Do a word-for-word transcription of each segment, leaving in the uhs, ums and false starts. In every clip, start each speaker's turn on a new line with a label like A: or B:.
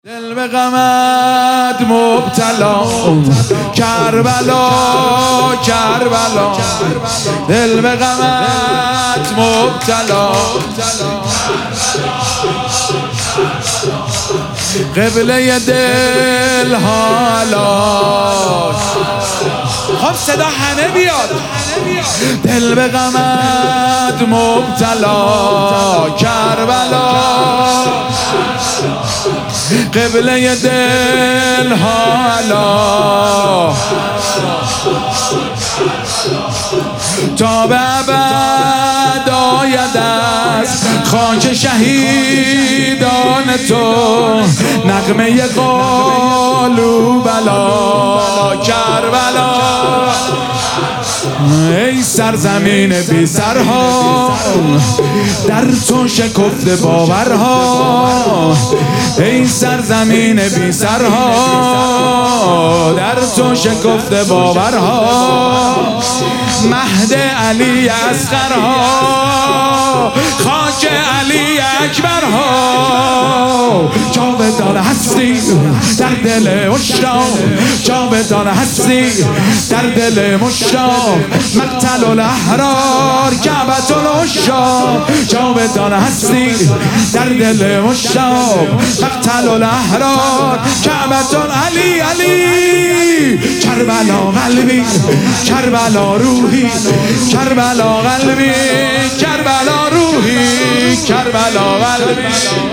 A: دل به غمت مبتلا کربلا کربلا دل به غمت مبتلا قبله دل حالا خب صدا همه بیاد دل به غمت مبتلا کربلا قبله دل حالا تا به ابد آید از خاک شهیدان تو نغمه قالوا بلا کربلا ای سرزمین بی سرها در تو شکفته باورها ای سرزمین بی سرها در تو شکفته باورها مهد علی اصغرها خاک علی اکبرها جاودان هستی در دل مشتاق جاودان هستی در دل مشتاق مقتل الاحرار کعبة العشاق جاودان هستی در دل مشتاق مقتل الاحرار کعبة علی علی کربلا قلبی کربلا روحی کربلا قلبی کربلا روحی کربلا قلبی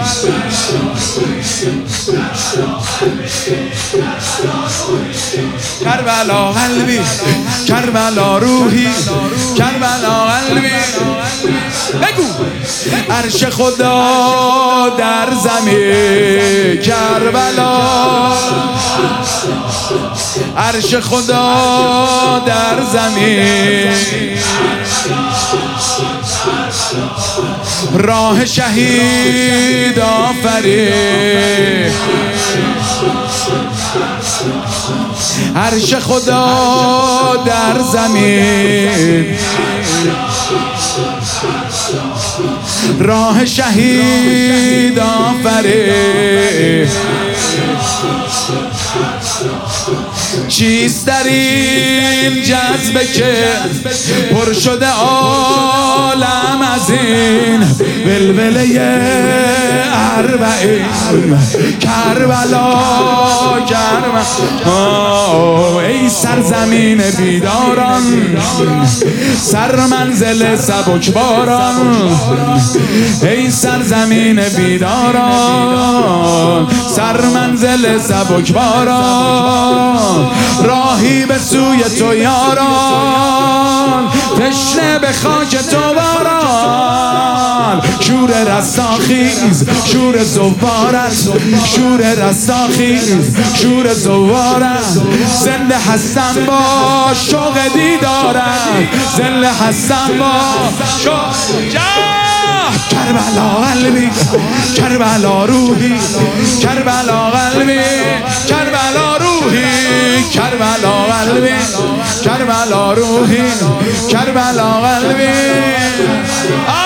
A: کربلا قلبی کربلا روحی کربلا قلبی بگو عرش خدا در زمین کربلا عرش خدا در زمین راه شهید آفرین عرش خدا در زمین راه شهید آفرین چیست در این جذبه که پر شده عالم از این ولوله اربعین کربلا کربلا ای سرزمین بیداران سر منزل سبکباران ای سرزمین بیداران سر منزل سبکباران راهی به سوی تو یاران تشنه به خاک تو باران شور رستاخیز شور زوارت شور رستاخیز شور زوارت زنده هستم با شوق دیدارت زنده هستم با شوق کربلا قلبی کربلا روحی کربلا قلبی کربلا روحی کربلا قلبی کربلا روحی کربلا قلبی